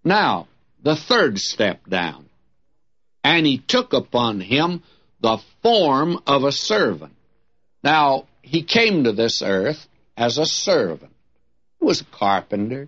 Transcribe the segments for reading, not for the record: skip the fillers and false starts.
Now, the third step down. And he took upon him the form of a servant. Now, he came to this earth as a servant. He was a carpenter.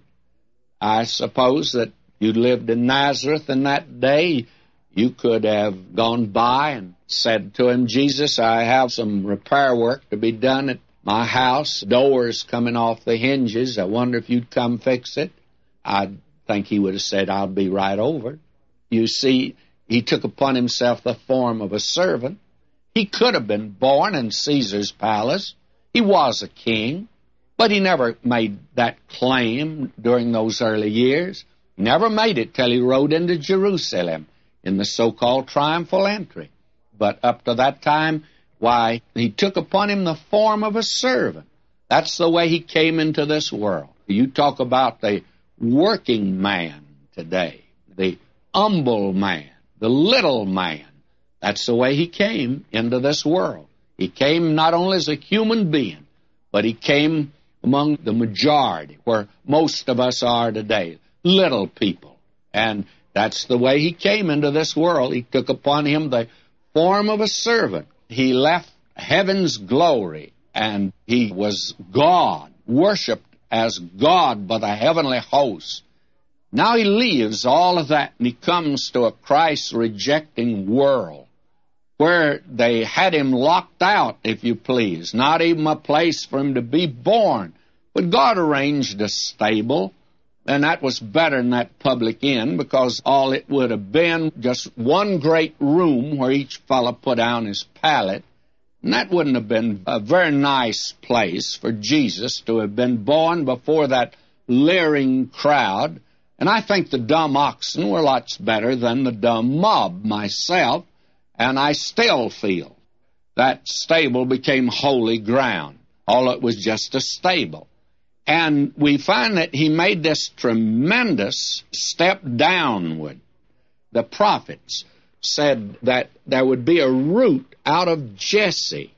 I suppose that you lived in Nazareth in that day, you could have gone by and said to him, Jesus, I have some repair work to be done at my house. Doors coming off the hinges. I wonder if you'd come fix it. I think he would have said, I'll be right over. You see, he took upon himself the form of a servant. He could have been born in Caesar's palace. He was a king, but he never made that claim during those early years. He never made it till he rode into Jerusalem in the so-called triumphal entry. But up to that time, why, he took upon him the form of a servant. That's the way he came into this world. You talk about the working man today, the humble man, the little man. That's the way he came into this world. He came not only as a human being, but he came among the majority, where most of us are today, little people. And that's the way he came into this world. He took upon him the form of a servant. He left heaven's glory, and he was God, worshipped as God by the heavenly host. Now he leaves all of that, and he comes to a Christ-rejecting world, where they had him locked out, if you please, not even a place for him to be born. But God arranged a stable, and that was better than that public inn, because all it would have been just one great room where each fellow put down his pallet, and that wouldn't have been a very nice place for Jesus to have been born before that leering crowd. And I think the dumb oxen were lots better than the dumb mob myself, and I still feel that stable became holy ground. All it was just a stable. And we find that he made this tremendous step downward. The prophets said that there would be a root out of Jesse.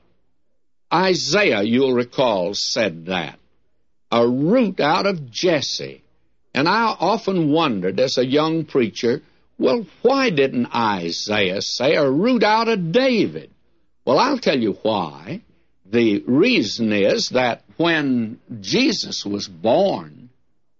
Isaiah, you'll recall, said that. A root out of Jesse. And I often wondered as a young preacher, well, why didn't Isaiah say a root out of David? Well, I'll tell you why. The reason is that when Jesus was born,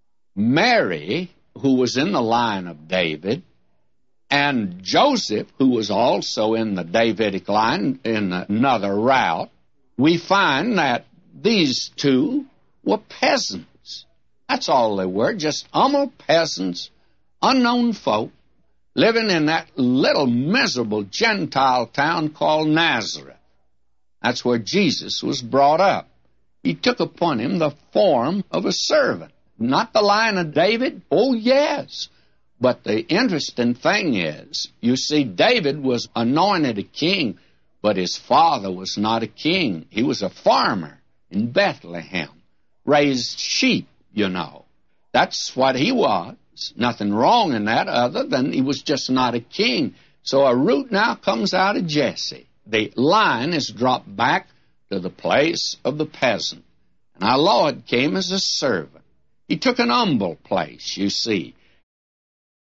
Mary, who was in the line of David, and Joseph, who was also in the Davidic line in another route, we find that these two were peasants. That's all they were, just humble peasants, unknown folk, living in that little miserable Gentile town called Nazareth. That's where Jesus was brought up. He took upon him the form of a servant. Not the line of David? Oh, yes. But the interesting thing is, you see, David was anointed a king, but his father was not a king. He was a farmer in Bethlehem, raised sheep, you know. That's what he was. Nothing wrong in that other than he was just not a king. So a root now comes out of Jesse. The line is dropped back to the place of the peasant. And our Lord came as a servant. He took an humble place, you see.